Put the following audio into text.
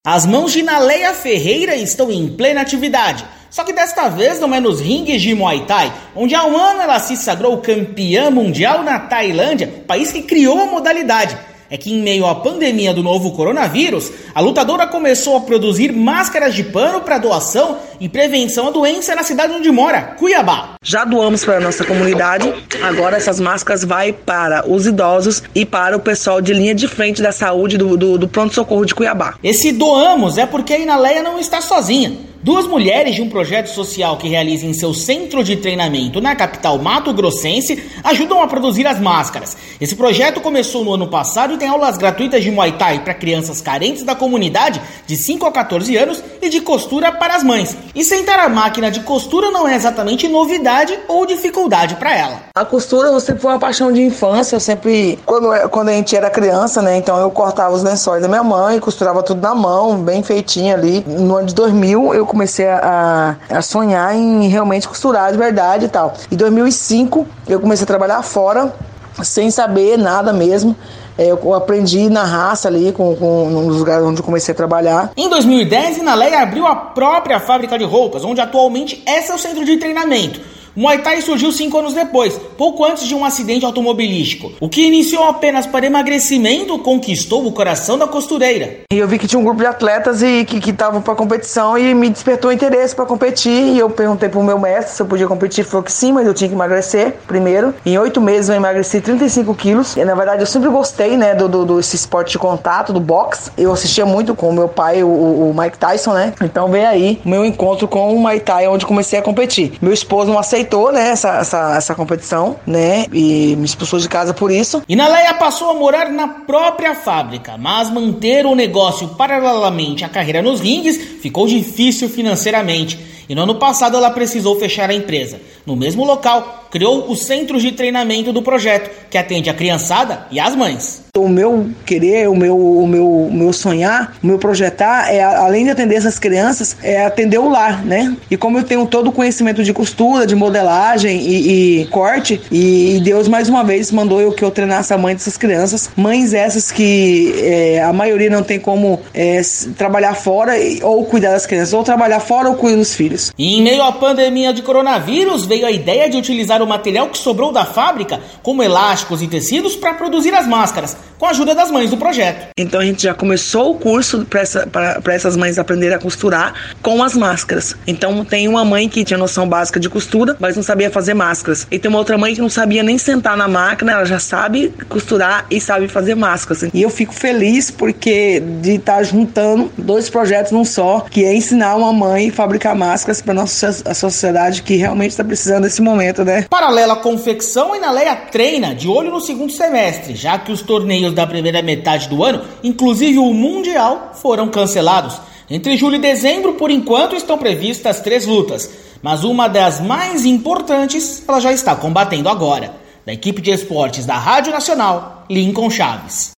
As mãos de Inaleia Ferreira estão em plena atividade, só que desta vez não é nos ringues de Muay Thai, onde há um ano ela se sagrou campeã mundial na Tailândia, país que criou a modalidade. É que em meio à pandemia do novo coronavírus, a lutadora começou a produzir máscaras de pano para doação e prevenção à doença na cidade onde mora, Cuiabá. Já doamos para a nossa comunidade, agora essas máscaras vai para os idosos e para o pessoal de linha de frente da saúde do pronto-socorro de Cuiabá. Esse doamos é porque a Inaleia não está sozinha. Duas mulheres de um projeto social que realiza em seu centro de treinamento na capital mato-grossense ajudam a produzir as máscaras. Esse projeto começou no ano passado e tem aulas gratuitas de Muay Thai para crianças carentes da comunidade de 5 a 14 anos e de costura para as mães. E sentar a máquina de costura não é exatamente novidade ou dificuldade para ela. A costura sempre foi uma paixão de infância. Eu sempre, quando a gente era criança, né, então eu cortava os lençóis da minha mãe, costurava tudo na mão, bem feitinho ali. No ano de 2000 eu comecei a sonhar em realmente costurar de verdade e tal. Em 2005 eu comecei a trabalhar fora, sem saber nada mesmo. Eu aprendi na raça ali, nos lugares onde eu comecei a trabalhar. Em 2010, Inaleia abriu a própria fábrica de roupas, onde atualmente é seu centro de treinamento. O Muay Thai surgiu 5 anos depois, pouco antes de um acidente automobilístico. O que iniciou apenas para emagrecimento conquistou o coração da costureira. E eu vi que tinha um grupo de atletas e que estavam para competição e me despertou interesse para competir. E eu perguntei pro meu mestre se eu podia competir. Ele falou que sim, mas eu tinha que emagrecer primeiro. Em 8 meses eu emagreci 35 quilos. E, na verdade, eu sempre gostei, né, desse esporte de contato, do boxe. Eu assistia muito com o meu pai, o Mike Tyson, né? Então veio aí o meu encontro com o Muay Thai, onde comecei a competir. Meu esposo não aceitou, né, essa competição, né, e me expulsou de casa por isso. Inaleia passou a morar na própria fábrica, mas manter o negócio paralelamente à carreira nos ringues ficou difícil financeiramente. E no ano passado ela precisou fechar a empresa. No mesmo local, criou os centros de treinamento do projeto, que atende a criançada e as mães. O meu querer, o meu sonhar, o meu projetar, além de atender essas crianças, é atender o lar, né? E como eu tenho todo o conhecimento de costura, de modelagem e corte, e Deus mais uma vez mandou que eu treinasse a mãe dessas crianças. Mães essas que a maioria não tem como trabalhar fora ou cuidar das crianças, ou trabalhar fora ou cuidar dos filhos. E em meio à pandemia de coronavírus, veio a ideia de utilizar o material que sobrou da fábrica, como elásticos e tecidos, para produzir as máscaras, com a ajuda das mães do projeto. Então a gente já começou o curso para essas mães aprenderem a costurar com as máscaras. Então tem uma mãe que tinha noção básica de costura, mas não sabia fazer máscaras. E tem uma outra mãe que não sabia nem sentar na máquina, ela já sabe costurar e sabe fazer máscaras. E eu fico feliz porque de estar juntando 2 projetos num só, que é ensinar uma mãe a fabricar máscaras para a sociedade que realmente está precisando desse momento, né? Paralela à confecção, a Inaleia treina de olho no segundo semestre, já que os torneios da primeira metade do ano, inclusive o Mundial, foram cancelados. Entre julho e dezembro, por enquanto, estão previstas 3 lutas, mas uma das mais importantes ela já está combatendo agora. Da equipe de esportes da Rádio Nacional, Lincoln Chaves.